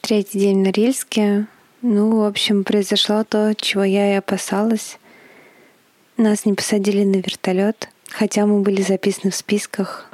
Третий день в Норильске. В общем, произошло то, чего я и опасалась. Нас не посадили на вертолет, хотя мы были записаны в списках.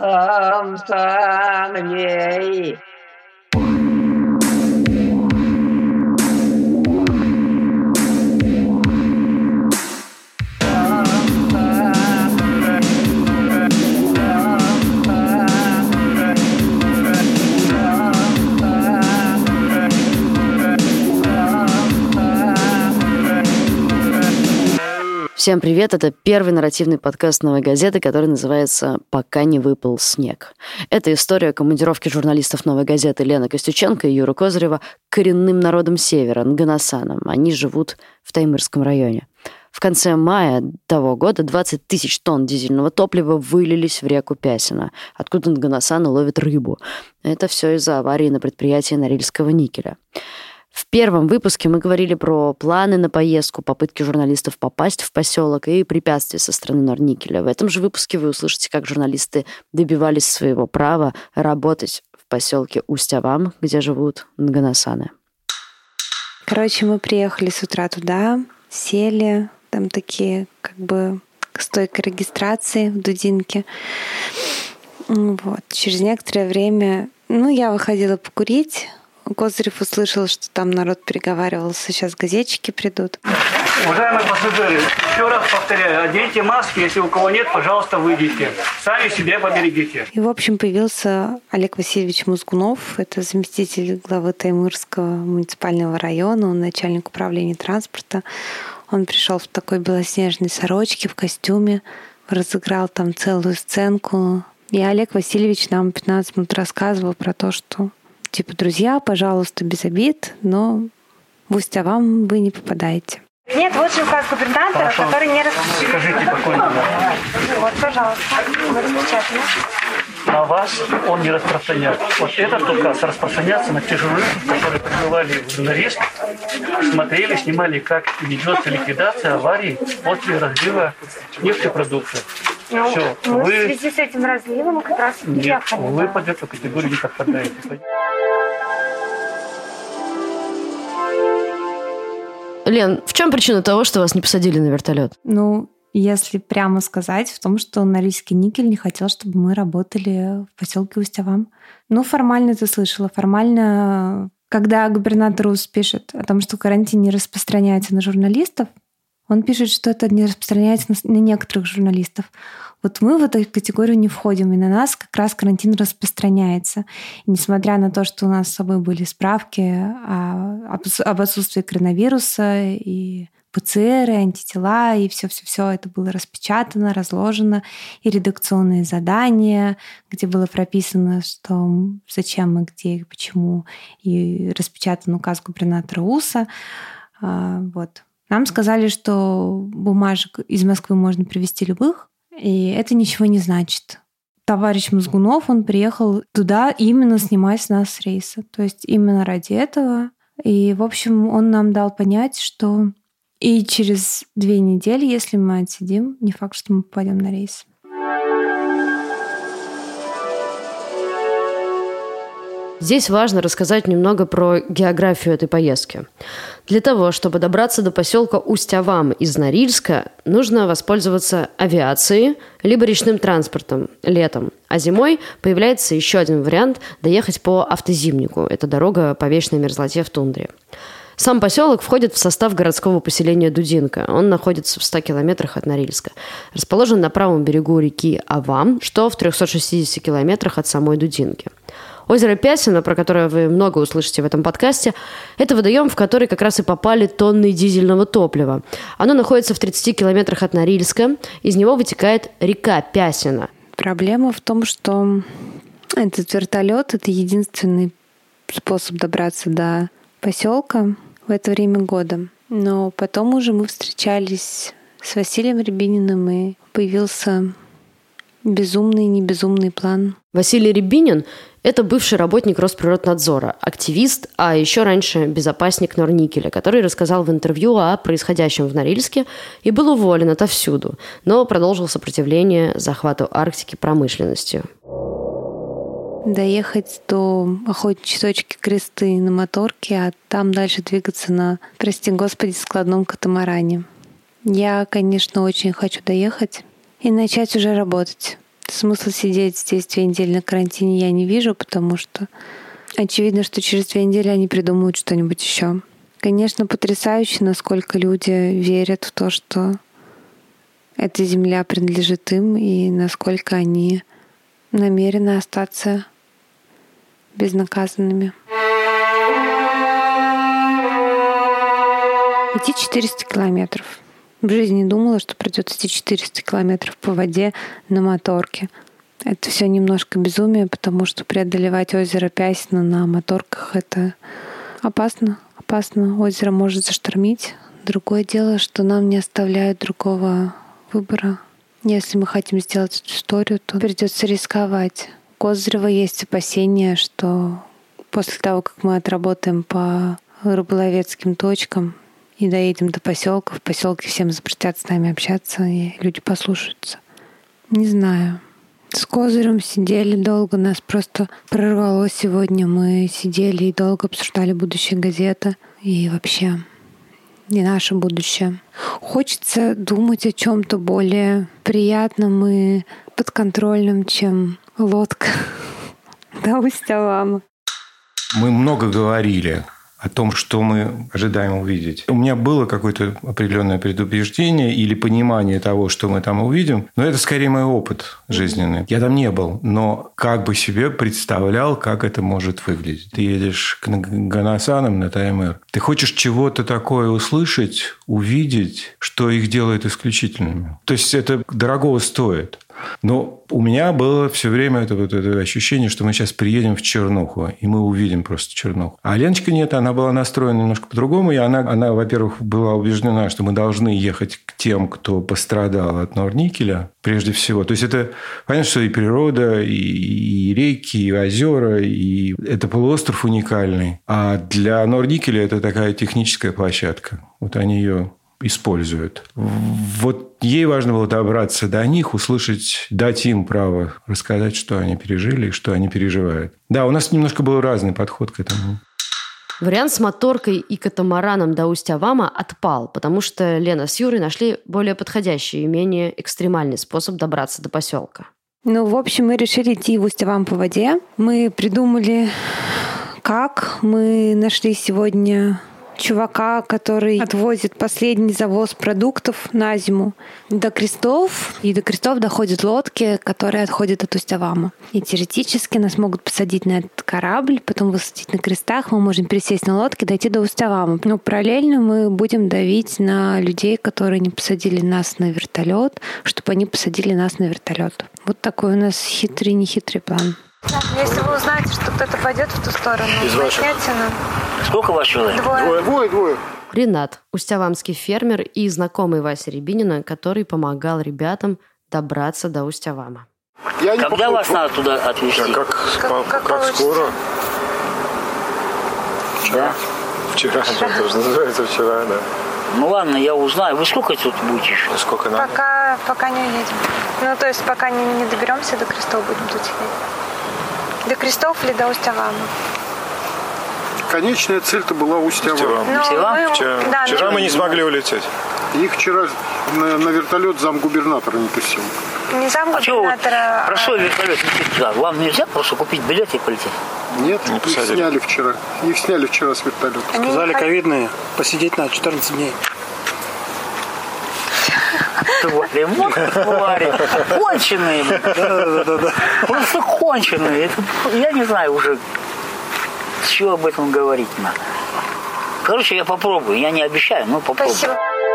Всем привет! Это первый нарративный подкаст «Новой газеты», который называется «Пока не выпал снег». Это история командировки журналистов «Новой газеты» Лены Костюченко и Юры Козырева к коренным народам Севера, нганасанам. Они живут в Таймырском районе. В конце мая того года 20 тысяч тонн дизельного топлива вылились в реку Пясино, откуда нганасаны ловят рыбу. Это все из-за аварии на предприятии Норильского никеля. В первом выпуске мы говорили про планы на поездку, попытки журналистов попасть в поселок и препятствия со стороны Норникеля. В этом же выпуске вы услышите, как журналисты добивались своего права работать в поселке Усть-Авам, где живут нганасаны. Мы приехали с утра туда, сели, там такие стойка регистрации в Дудинке. Через некоторое время, я выходила покурить. Козырев услышал, что там народ переговаривался, сейчас газетчики придут. Уважаемые пассажиры, еще раз повторяю, оденьте маски, если у кого нет, пожалуйста, выйдите. Сами себя поберегите. И, появился Олег Васильевич Мозгунов, это заместитель главы Таймырского муниципального района, он начальник управления транспорта. Он пришел в такой белоснежной сорочке, в костюме, разыграл там целую сценку. И Олег Васильевич нам 15 минут рассказывал про то, что друзья, пожалуйста, без обид, но в Усть-Авам вы не попадаете. Нет, вот же указ губернатора, который не распечатан. Скажите, какой номер? Пожалуйста, распечатано. На вас он не распространяется. Вот этот указ распространяется на тех журналистов, которые прибывали в Норильск, смотрели, снимали, как ведется ликвидация аварий после разлива нефтепродуктов. Все. Мы в связи с этим разливом как раз приехали. Вы под эту категорию не подпадаете. Лен, в чем причина того, что вас не посадили на вертолет? Если прямо сказать, в том, что Норильский никель не хотел, чтобы мы работали в поселке Усть-Авам. Формально ты слышала. Формально, когда губернатор УС пишет о том, что карантин не распространяется на журналистов, он пишет, что это не распространяется на некоторых журналистов. Мы в эту категорию не входим, и на нас как раз карантин распространяется. И несмотря на то, что у нас с собой были справки об отсутствии коронавируса, и ПЦР, и антитела, и все это было распечатано, разложено, и редакционные задания, где было прописано, что зачем и где, и почему, и распечатан указ губернатора УСа. Нам сказали, что бумажек из Москвы можно привезти любых, и это ничего не значит. Товарищ Мозгунов, он приехал туда именно снимать с нас рейса. То есть именно ради этого. И, в общем, он нам дал понять, что и через 2 недели, если мы отсидим, не факт, что мы попадем на рейс. Здесь важно рассказать немного про географию этой поездки. Для того, чтобы добраться до поселка Усть-Авам из Норильска, нужно воспользоваться авиацией либо речным транспортом летом. А зимой появляется еще один вариант – доехать по автозимнику. Это дорога по вечной мерзлоте в тундре. Сам поселок входит в состав городского поселения Дудинка. Он находится в 100 километрах от Норильска. Расположен на правом берегу реки Авам, что в 360 километрах от самой Дудинки. Озеро Пясино, про которое вы много услышите в этом подкасте, это водоем, в который как раз и попали тонны дизельного топлива. Оно находится в 30 километрах от Норильска. Из него вытекает река Пясино. Проблема в том, что этот вертолет — это единственный способ добраться до поселка в это время года. Но потом уже мы встречались с Василием Рябининым, и появился безумный, небезумный план. Василий Рябинин – это бывший работник Росприроднадзора, активист, а еще раньше безопасник Норникеля, который рассказал в интервью о происходящем в Норильске и был уволен отовсюду, но продолжил сопротивление захвату Арктики промышленностью. доехать до охотничьей точки Кресты на моторке, а там дальше двигаться на, прости господи, складном катамаране. Я, конечно, очень хочу доехать и начать уже работать. Смысла сидеть здесь 2 недели на карантине я не вижу, потому что очевидно, что через 2 недели они придумают что-нибудь еще. Конечно, потрясающе, насколько люди верят в то, что эта земля принадлежит им, и насколько они намерены остаться безнаказанными. Идти 400 километров. В жизни не думала, что придется идти 400 километров по воде на моторке. Это все немножко безумие, потому что преодолевать озеро Пясино на моторках — это опасно. Опасно. Озеро может заштормить. Другое дело, что нам не оставляют другого выбора. Если мы хотим сделать эту историю, то придется рисковать. У Козырева есть опасения, что после того, как мы отработаем по рыболовецким точкам и доедем до поселка, в поселке всем запретят с нами общаться, и люди послушаются. Не знаю. С Козырем сидели долго, нас просто прорвало сегодня. Мы сидели и долго обсуждали будущее газеты и вообще и наше будущее. Хочется думать о чем-то более приятном и подконтрольном, чем лодка до Усть-Авама. Мы много говорили о том, что мы ожидаем увидеть. У меня было какое-то определенное предубеждение или понимание того, что мы там увидим, но это скорее мой опыт жизненный. Я там не был, но как бы себе представлял, как это может выглядеть. Ты едешь к Ганасанам на ТМР. Ты хочешь чего-то такое услышать, увидеть, что их делает исключительными. То есть это дорогого стоит. Но у меня было все время это ощущение, что мы сейчас приедем в чернуху, и мы увидим просто чернуху. А Леночка нет, она была настроена немножко по-другому, и она, во-первых, была убеждена, что мы должны ехать к тем, кто пострадал от Норникеля, прежде всего. То есть это, понятно, что и природа, и реки, и озера, и это полуостров уникальный. А для Норникеля это такая техническая площадка. Вот они ее используют. Вот ей важно было добраться до них, услышать, дать им право рассказать, что они пережили и что они переживают. Да, у нас немножко был разный подход к этому. Вариант с моторкой и катамараном до Усть-Авама отпал, потому что Лена с Юрой нашли более подходящий и менее экстремальный способ добраться до поселка. Ну, в общем, мы решили идти в Усть-Авам по воде. Мы придумали, как. Мы нашли сегодня чувака, который отвозит последний завоз продуктов на зиму до Крестов. И до Крестов доходят лодки, которые отходят от Усть-Авама. И теоретически нас могут посадить на этот корабль, потом высадить на Крестах. Мы можем пересесть на лодке, дойти до Усть-Авама. Но параллельно мы будем давить на людей, которые не посадили нас на вертолет, чтобы они посадили нас на вертолет. Вот такой у нас хитрый-нехитрый план. Если вы узнаете, что кто-то пойдет в ту сторону, начните нам. Сколько вас человек? Двое. Ренат, усть-авамский фермер и знакомый Васи Рябинина, который помогал ребятам добраться до Усть-Авама. Когда вас надо туда отвезти? Как скоро? Вчера. Вчера, это уже называется вчера, да. Ну ладно, я узнаю. Вы сколько тут будете? Сколько надо? Пока не уедем. Ну, то есть пока не доберемся до Крестов, будем тут сидеть. До Крестов или до Усть-Авама? Конечная цель-то была Усть-Авам. Вчера мы не смогли улететь. Их вчера на вертолет замгубернатора не пустил. Не замгубернатора. Простой вертолет летит туда. Вам нельзя просто купить билет и полететь? Нет, их сняли вчера. Их сняли вчера с вертолета. Сказали ковидные, посидеть на 14 дней. Твари, конченые. Да. Просто конченые. Я не знаю уже, с чего об этом говорить надо. Короче, я попробую. Я не обещаю, но попробую. Спасибо.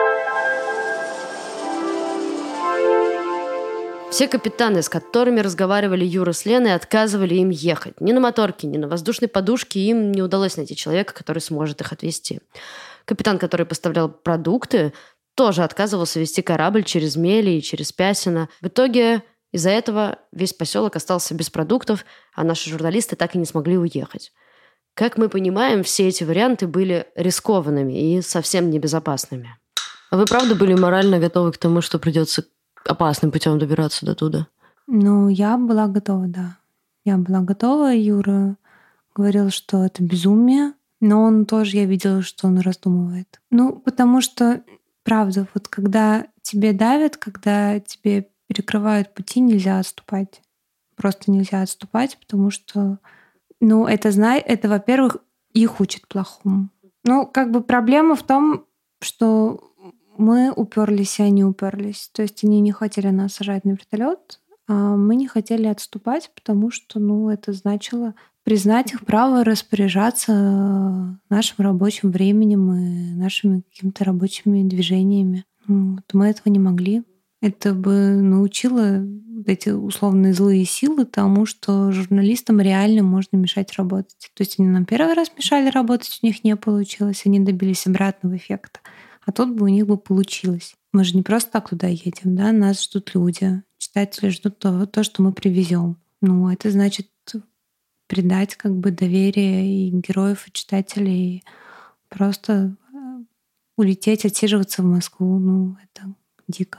Все капитаны, с которыми разговаривали Юра с Леной, отказывали им ехать. Ни на моторке, ни на воздушной подушке им не удалось найти человека, который сможет их отвезти. Капитан, который поставлял продукты, тоже отказывался вести корабль через мели и через Пясино. В итоге из-за этого весь поселок остался без продуктов, а наши журналисты так и не смогли уехать. Как мы понимаем, все эти варианты были рискованными и совсем небезопасными. А вы правда были морально готовы к тому, что придется опасным путем добираться до туда? Ну, я была готова, да. я была готова. Юра говорил, что это безумие, но он тоже, я видела, что он раздумывает. Потому что, правда, вот когда тебе давят, когда тебе перекрывают пути, нельзя отступать. Просто нельзя отступать, потому что, это, во-первых, их учат плохому. Проблема в том, что мы уперлись, и они уперлись. То есть они не хотели нас сажать на вертолет, а мы не хотели отступать, потому что, это значило признать их право распоряжаться нашим рабочим временем и нашими какими-то рабочими движениями. Мы этого не могли. Это бы научило эти условные злые силы тому, что журналистам реально можно мешать работать. То есть они нам первый раз мешали работать, у них не получилось, они добились обратного эффекта. А тут бы у них бы получилось. Мы же не просто так туда едем, да? Нас ждут люди, читатели ждут то, что мы привезем. Это значит предать доверие и героев, и читателей, и просто улететь, отсиживаться в Москву. Это дико.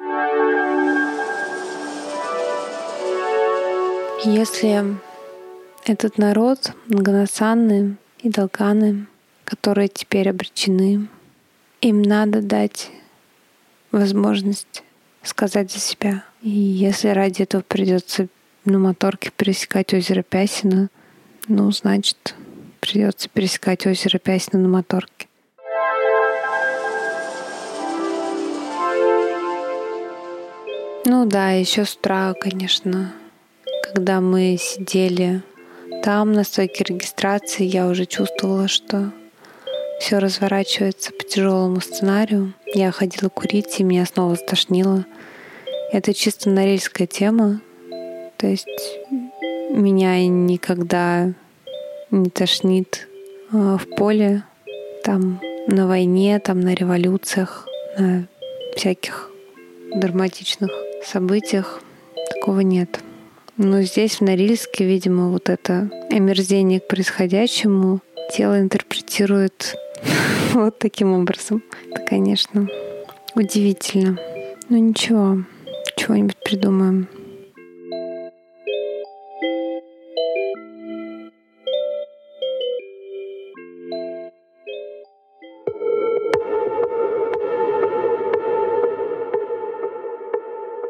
Если этот народ, Нганасаны и Далканы, которые теперь обречены, им надо дать возможность сказать за себя. И если ради этого придется на моторке пересекать озеро Пясино, значит, придется пересекать озеро Пясино на моторке. Еще с утра, конечно, когда мы сидели там на стойке регистрации, я уже чувствовала, что все разворачивается по тяжелому сценарию. Я ходила курить, и меня снова стошнило. Это чисто норильская тема. То есть меня никогда не тошнит в поле, там на войне, там на революциях, на всяких драматичных событиях. Такого нет. Но здесь, в Норильске, видимо, это омерзение к происходящему тело интерпретирует вот таким образом. Это, конечно, удивительно. Ничего, чего-нибудь придумаем.